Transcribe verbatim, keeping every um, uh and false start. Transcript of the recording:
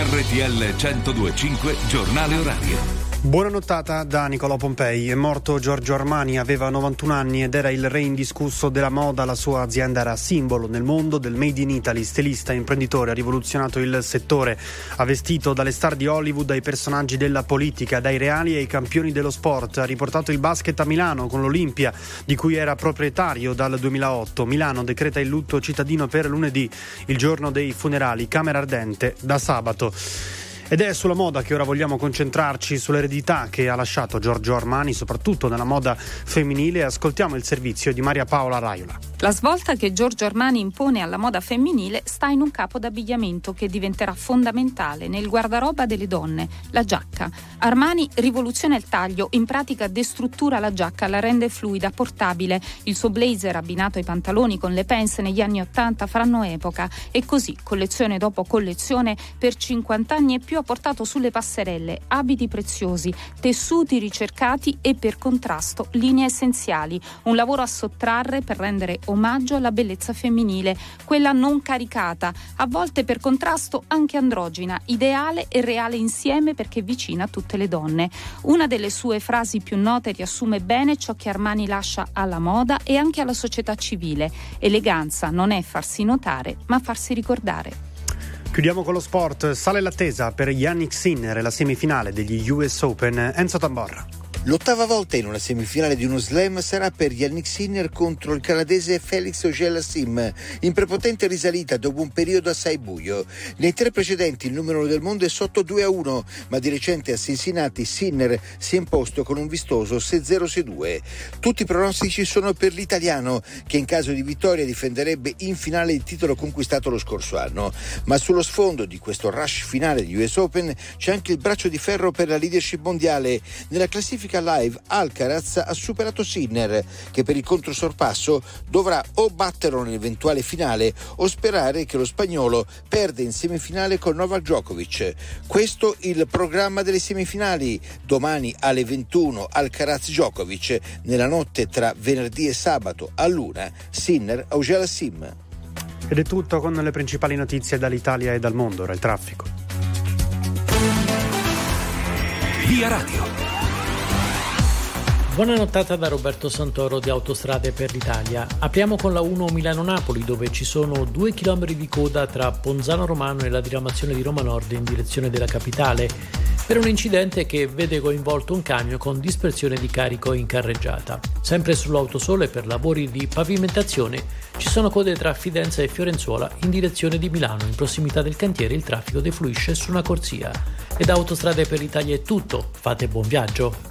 R T L centodue e cinque Giornale Orario. Buona nottata da Nicolò Pompei. È morto Giorgio Armani, aveva novantuno anni ed era il re indiscusso della moda. La sua azienda era simbolo nel mondo del Made in Italy. Stilista, imprenditore, ha rivoluzionato il settore. Ha vestito dalle star di Hollywood ai personaggi della politica, dai reali ai campioni dello sport. Ha riportato il basket a Milano con l'Olimpia, di cui era proprietario dal duemilaotto. Milano decreta il lutto cittadino per lunedì, il giorno dei funerali. Camera ardente da sabato. Ed è sulla moda che ora vogliamo concentrarci, sull'eredità che ha lasciato Giorgio Armani, soprattutto nella moda femminile. Ascoltiamo il servizio di Maria Paola Raiola. La svolta che Giorgio Armani impone alla moda femminile sta in un capo d'abbigliamento che diventerà fondamentale nel guardaroba delle donne, la giacca. Armani rivoluziona il taglio, in pratica destruttura la giacca, la rende fluida, portabile. Il suo blazer abbinato ai pantaloni con le pants negli anni ottanta faranno epoca e così, collezione dopo collezione, per cinquanta anni e più ha portato sulle passerelle abiti preziosi, tessuti ricercati e per contrasto linee essenziali. Un lavoro a sottrarre per rendere omaggio alla bellezza femminile, quella non caricata, a volte per contrasto anche androgina, ideale e reale insieme perché vicina a tutte le donne. Una delle sue frasi più note riassume bene ciò che Armani lascia alla moda e anche alla società civile. Eleganza non è farsi notare, ma farsi ricordare. Chiudiamo con lo sport. Sale l'attesa per Jannik Sinner e la semifinale degli U S Open. Enzo Tamborra. L'ottava volta in una semifinale di uno slam sarà per Jannik Sinner contro il canadese Felix Auger-Aliassime, in prepotente risalita dopo un periodo assai buio. Nei tre precedenti il numero uno del mondo è sotto due a uno, ma di recente a Cincinnati Sinner si è imposto con un vistoso sei zero sei due. Tutti i pronostici sono per l'italiano, che in caso di vittoria difenderebbe in finale il titolo conquistato lo scorso anno. Ma sullo sfondo di questo rush finale di U S Open c'è anche il braccio di ferro per la leadership mondiale. Nella classifica live Alcaraz ha superato Sinner, che per il controsorpasso dovrà o batterlo nell'eventuale finale o sperare che lo spagnolo perde in semifinale con Novak Djokovic. Questo il programma delle semifinali. Domani alle ventuno Alcaraz-Djokovic, nella notte tra venerdì e sabato all'una Sinner Auger-Aliassime. Ed è tutto con le principali notizie dall'Italia e dal mondo. Ora il traffico. Via Radio. Buona nottata da Roberto Santoro di Autostrade per l'Italia. Apriamo con la uno Milano-Napoli, dove ci sono due chilometri di coda tra Ponzano Romano e la diramazione di Roma Nord in direzione della capitale, per un incidente che vede coinvolto un camion con dispersione di carico in carreggiata. Sempre sull'autosole, per lavori di pavimentazione ci sono code tra Fidenza e Fiorenzuola in direzione di Milano. In prossimità del cantiere il traffico defluisce su una corsia. E da Autostrade per l'Italia è tutto. Fate buon viaggio.